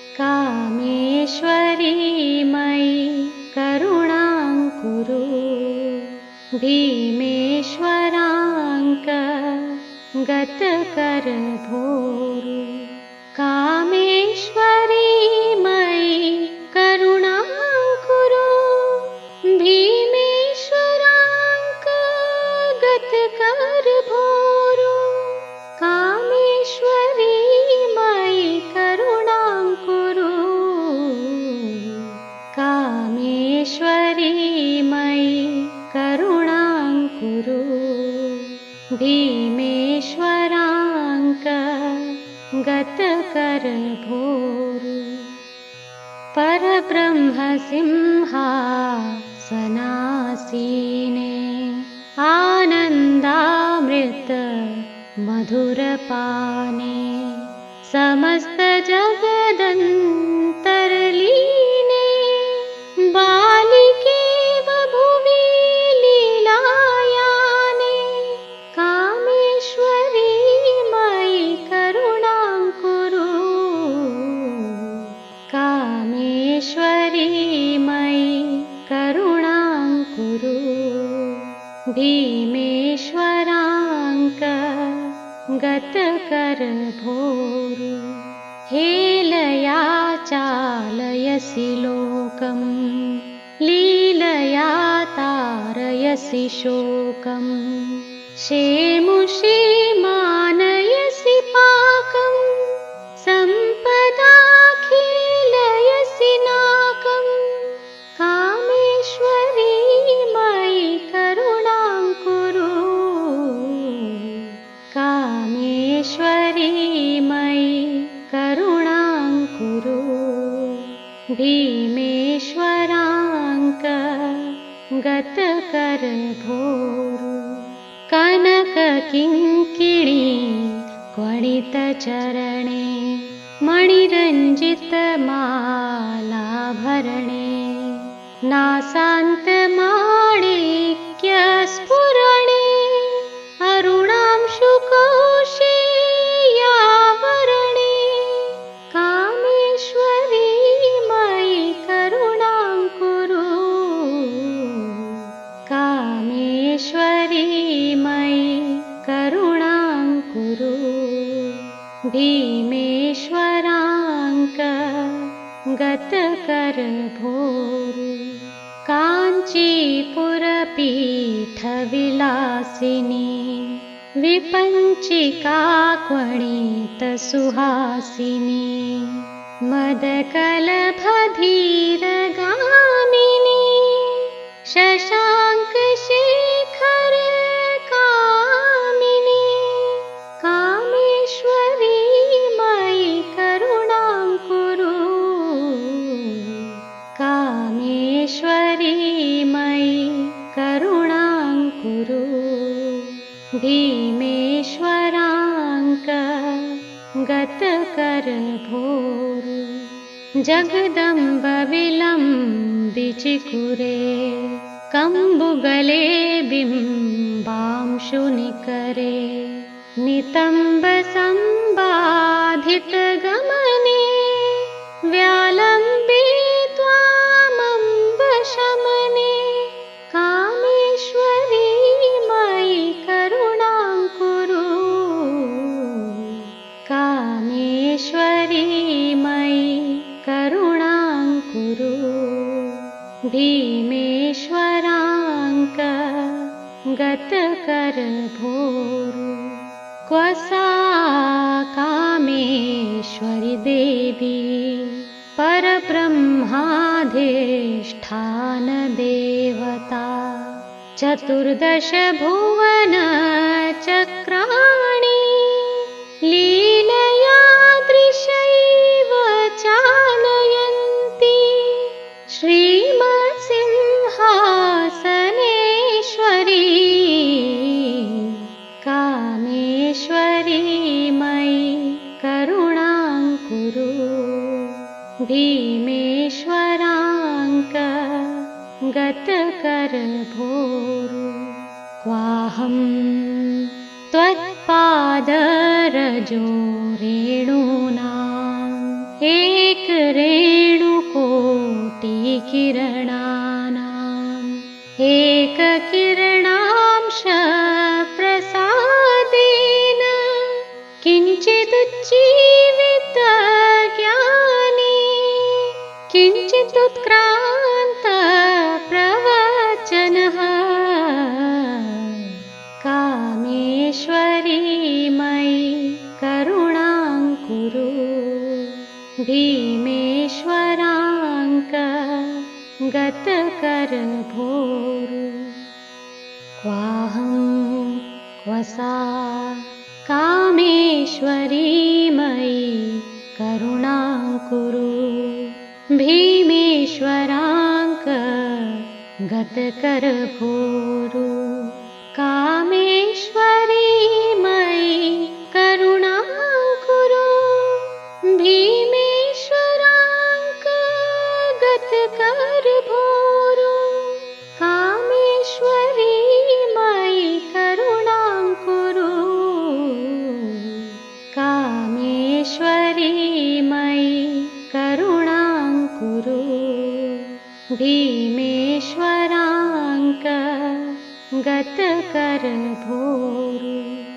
कामेश्वरी मयि करुणां कुरु। भीमेश्वराङ्क गतकरभोरु। कामेश्वरी मयि करुणां कुरु। भीमेश्वराङ्क गतकरभोरु। कामेश्वरी मयि करुणां कुरु। कामेश्वरी मयि करुणां कुरु। भीमेश्वराङ्क गतकरभोरु। परब्रह्मसिंहासनासीने आनन्दामृत मधुरपाने समस्तजगदन्तर्लीने बालिकेव भुवि लीलायाने। कामेश्वरी मयि करुणां कुरु। कामेश्वरी मयि करुणां कुरु। भीमेश्वराङ्क गतकरभोरु। हेलया चालयसि लोकं लीलया तारयसि शोकं। शेमुषी मानयसि पाकं सम्पदाखिलयसि नाकं। कामेश्वरी मयि करुणां कुरु। कामेश्वरी मयि करुणां कुरु। भीमेश्वराङ्क गतकरभोरु। कनककिङ्किणी क्वणितचरणे मणिरञ्जितमालाभरणे नासान्तमाणिक्यस्फुरणे अरुणांशुकौशेयावरणे। कामेश्वरी मयि करुणां कुरु। कामेश्वरी मयि करुणां कुरु। भीमेश्वराङ्क गतकरभोरु। काञ्चीपुरपीठविलासिनी विपञ्चिकाक्वणितसुहासिनी मदकलभधीरगामिनी शशाङ्कशेखरकामिनी। कामेश्वरी मयि करुणां कुरु। कामेश्वरी मयि करुणां कुरु। भीमेश्वराङ्क गतकरभोरु। जगदम्ब विलम्बिचिकुरे कम्बुगले बिम्बांशुनिकरे नितम्बसम्बाधितगमने व्यालम्बे त्वामम्बशमने। कामेश्वरी मयि करुणां कुरु। कामेश्वरी मयि करुणां कुरु। भीमेश्वराङ्क गतकरभोरु। क्व सा कामेश्वरी देवी परब्रह्माधिष्ठानदेवता। चतुर्दश भुवन चक्राणि लीलया दृशैव चालयन्ति। श्रीमत्सिंहासनेश्वरी कामेश्वरी मयि करुणां कुरु। भीमेश्वराङ्क गतकरभोरु। क्वाहं त्वत्पादरजो रेणूनां एक किरणानाम् एककिरणांश प्रसादेन किञ्चिदुज्जीवित ज्ञानी किञ्चिदुत्क्रान्त प्रवचनः कामेश्वरी मयि करुणां कुरु भीमेश्वराङ्क गतकर भोरु क्वाहं क्व सा कामेश्वरी मयि करुणां कुरु भीमेश्वराङ्क गतकर भोरु कामेश्वरी मयि करुणां कुरु भीमेश्वराङ्क गतकर भोरु कामेश्वरी मयि करुणां कुरु कामेश्वरी मयि करुणां कुरु भीमेश्वराङ्क गतकर भोरु।